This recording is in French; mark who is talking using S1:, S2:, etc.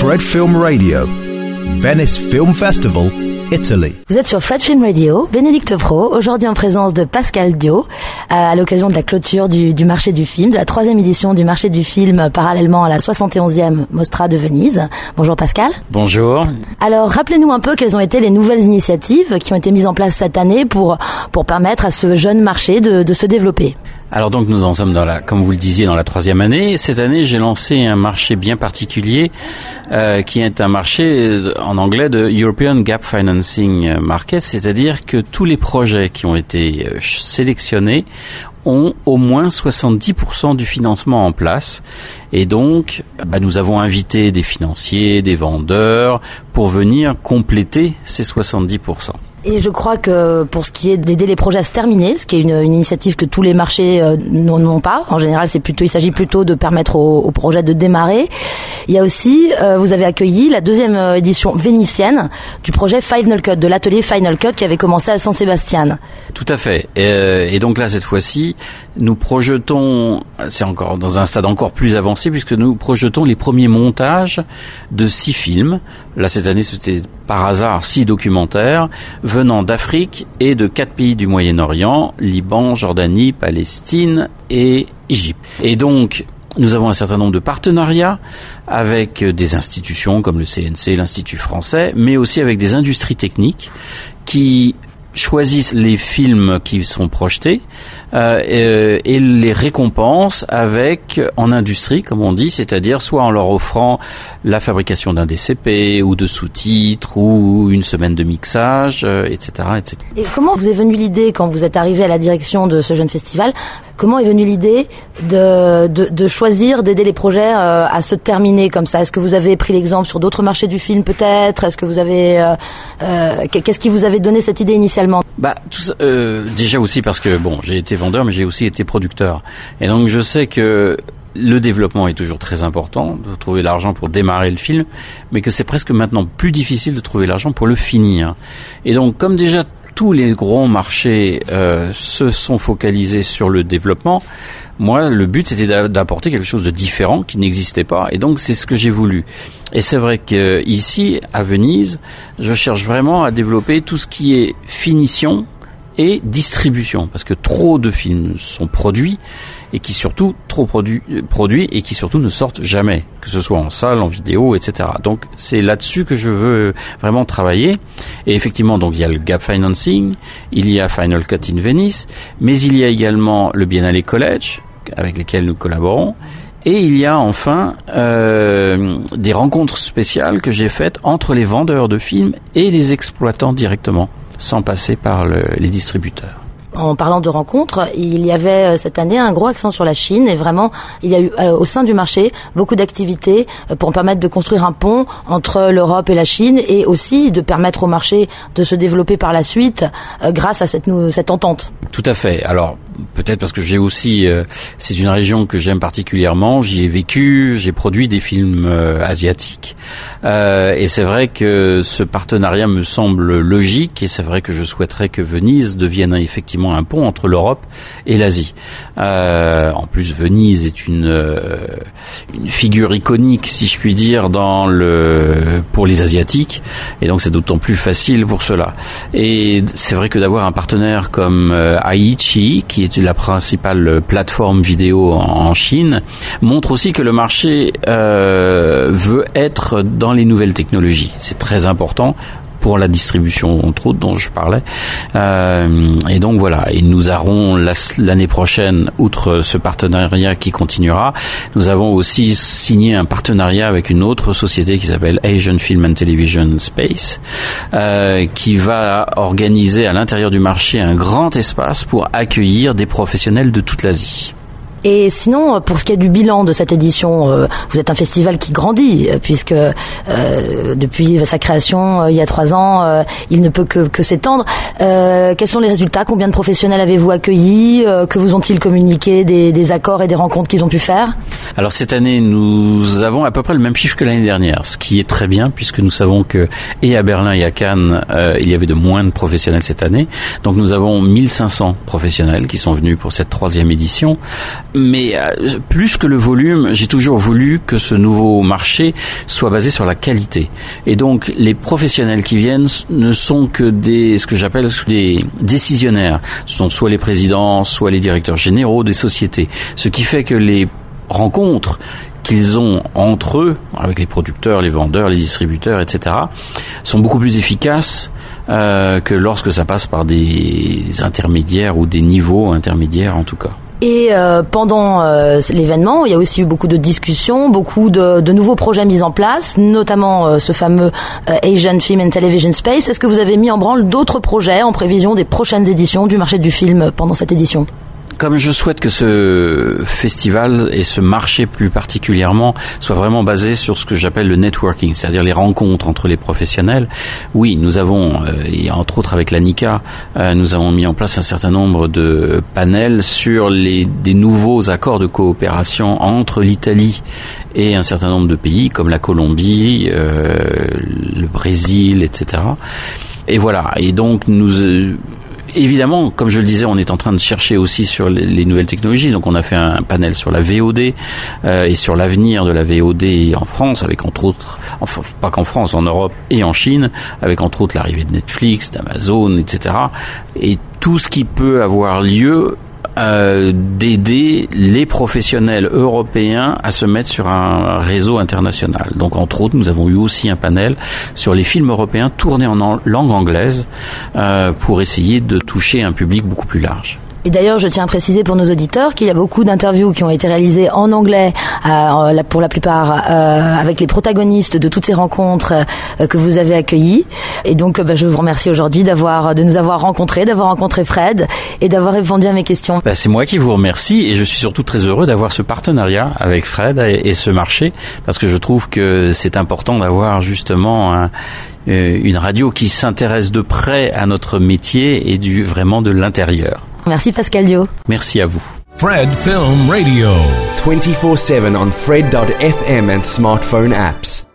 S1: Fred Film Radio, Venice Film Festival, Italy.
S2: Vous êtes sur Fred Film Radio, Bénédicte Pro, aujourd'hui en présence de Pascal Dio, à l'occasion de la clôture du marché du film, de la 3e édition du marché du film, parallèlement à la 71e Mostra de Venise. Bonjour Pascal.
S3: Bonjour.
S2: Alors, rappelez-nous un peu quelles ont été les nouvelles initiatives qui ont été mises en place cette année pour permettre à ce jeune marché de se développer.
S3: Alors donc nous en sommes comme vous le disiez, dans la 3e année. Cette année, j'ai lancé un marché bien particulier, qui est un marché en anglais de European Gap Financing Market, c'est-à-dire que tous les projets qui ont été sélectionnés ont au moins 70% du financement en place. Et donc, nous avons invité des financiers, des vendeurs, pour venir compléter ces 70%.
S2: Et je crois que pour ce qui est d'aider les projets à se terminer, ce qui est une initiative que tous les marchés n'ont pas, en général il s'agit plutôt de permettre aux projets de démarrer. Il y a aussi, vous avez accueilli la 2e édition vénitienne du projet Final Cut, de l'atelier Final Cut qui avait commencé à San Sebastian.
S3: Tout à fait. Et donc là, cette fois-ci, nous projetons, c'est encore dans un stade encore plus avancé, puisque nous projetons les premiers montages de 6 films. Là, cette année, c'était par hasard 6 documentaires venant d'Afrique et de 4 pays du Moyen-Orient, Liban, Jordanie, Palestine et Égypte. Et donc, nous avons un certain nombre de partenariats avec des institutions comme le CNC, l'Institut français, mais aussi avec des industries techniques qui choisissent les films qui sont projetés et les récompensent en industrie, comme on dit, c'est-à-dire soit en leur offrant la fabrication d'un DCP ou de sous-titres ou une semaine de mixage, etc., etc.
S2: Et comment vous est venue l'idée, quand vous êtes arrivé à la direction de ce jeune festival, comment est venue l'idée de choisir d'aider les projets à se terminer comme ça? Est-ce que vous avez pris l'exemple sur d'autres marchés du film peut-être? Est-ce que vous avez qu'est-ce qui vous avait donné cette idée initialement?
S3: Tout ça, déjà aussi parce que j'ai été vendeur, mais j'ai aussi été producteur, et donc je sais que le développement est toujours très important, de trouver l'argent pour démarrer le film, mais que c'est presque maintenant plus difficile de trouver l'argent pour le finir. Et donc, comme déjà tous les gros marchés se sont focalisés sur le développement, moi, le but, c'était d'apporter quelque chose de différent qui n'existait pas, et donc c'est ce que j'ai voulu. Et c'est vrai que ici, à Venise, je cherche vraiment à développer tout ce qui est finition et distribution, parce que trop de films sont produits et qui surtout produits et qui surtout ne sortent jamais, que ce soit en salle, en vidéo, etc. Donc c'est là-dessus que je veux vraiment travailler. Et effectivement, donc il y a le Gap Financing, il y a Final Cut in Venice, mais il y a également le Biennale College avec lesquels nous collaborons. Et il y a enfin des rencontres spéciales que j'ai faites entre les vendeurs de films et les exploitants directement, sans passer par les distributeurs.
S2: En parlant de rencontres, il y avait cette année un gros accent sur la Chine, et vraiment il y a eu au sein du marché beaucoup d'activités pour permettre de construire un pont entre l'Europe et la Chine, et aussi de permettre au marché de se développer par la suite grâce à cette entente.
S3: Tout à fait. Alors peut-être parce que j'ai aussi, c'est une région que j'aime particulièrement, j'y ai vécu, j'ai produit des films asiatiques, et c'est vrai que ce partenariat me semble logique, et c'est vrai que je souhaiterais que Venise devienne effectivement un pont entre l'Europe et l'Asie. En plus, Venise est une figure iconique, si je puis dire, pour les Asiatiques, et donc c'est d'autant plus facile pour cela. Et c'est vrai que d'avoir un partenaire comme Aichi, qui est la principale plateforme vidéo en Chine, montre aussi que le marché veut être dans les nouvelles technologies. C'est très important pour la distribution, entre autres, dont je parlais. Et donc voilà, et nous aurons l'année prochaine, outre ce partenariat qui continuera, nous avons aussi signé un partenariat avec une autre société qui s'appelle Asian Film and Television Space, qui va organiser à l'intérieur du marché un grand espace pour accueillir des professionnels de toute l'Asie.
S2: Et sinon, pour ce qui est du bilan de cette édition, vous êtes un festival qui grandit, puisque depuis sa création il y a 3 ans, il ne peut que s'étendre. Quels sont les résultats? Combien de professionnels avez-vous accueillis? Que vous ont-ils communiqué des accords et des rencontres qu'ils ont pu faire?
S3: Alors cette année, nous avons à peu près le même chiffre que l'année dernière, ce qui est très bien puisque nous savons que et à Berlin et à Cannes, il y avait de moins de professionnels cette année. Donc nous avons 1500 professionnels qui sont venus pour cette 3e édition. Mais plus que le volume, j'ai toujours voulu que ce nouveau marché soit basé sur la qualité. Et donc les professionnels qui viennent ne sont que ce que j'appelle des décisionnaires. Ce sont soit les présidents, soit les directeurs généraux des sociétés. Ce qui fait que les rencontres qu'ils ont entre eux, avec les producteurs, les vendeurs, les distributeurs, etc., sont beaucoup plus efficaces que lorsque ça passe par des intermédiaires ou des niveaux intermédiaires en tout cas.
S2: Et pendant l'événement, il y a aussi eu beaucoup de discussions, beaucoup de nouveaux projets mis en place, notamment ce fameux Asian Film and Television Space. Est-ce que vous avez mis en branle d'autres projets en prévision des prochaines éditions du marché du film pendant cette édition ?
S3: Comme je souhaite que ce festival et ce marché plus particulièrement soit vraiment basé sur ce que j'appelle le networking, c'est-à-dire les rencontres entre les professionnels, oui, nous avons, et entre autres avec l'ANICA, nous avons mis en place un certain nombre de panels sur des nouveaux accords de coopération entre l'Italie et un certain nombre de pays comme la Colombie, le Brésil, etc. Et voilà, et donc évidemment, comme je le disais, on est en train de chercher aussi sur les nouvelles technologies. Donc, on a fait un panel sur la VOD et sur l'avenir de la VOD en France, avec entre autres, enfin pas qu'en France, en Europe et en Chine, avec entre autres l'arrivée de Netflix, d'Amazon, etc. Et tout ce qui peut avoir lieu d'aider les professionnels européens à se mettre sur un réseau international. Donc, entre autres, nous avons eu aussi un panel sur les films européens tournés en langue anglaise pour essayer de toucher un public beaucoup plus large.
S2: Et d'ailleurs, je tiens à préciser pour nos auditeurs qu'il y a beaucoup d'interviews qui ont été réalisées en anglais, pour la plupart, avec les protagonistes de toutes ces rencontres que vous avez accueillies. Et donc, je vous remercie aujourd'hui de nous avoir rencontrés, d'avoir rencontré Fred et d'avoir répondu à mes questions.
S3: C'est moi qui vous remercie et je suis surtout très heureux d'avoir ce partenariat avec Fred et ce marché, parce que je trouve que c'est important d'avoir justement une radio qui s'intéresse de près à notre métier et vraiment de l'intérieur.
S2: Merci Pascal Dio.
S3: Merci à vous.
S1: Fred Film Radio.
S4: 24/7 on Fred.fm and smartphone apps.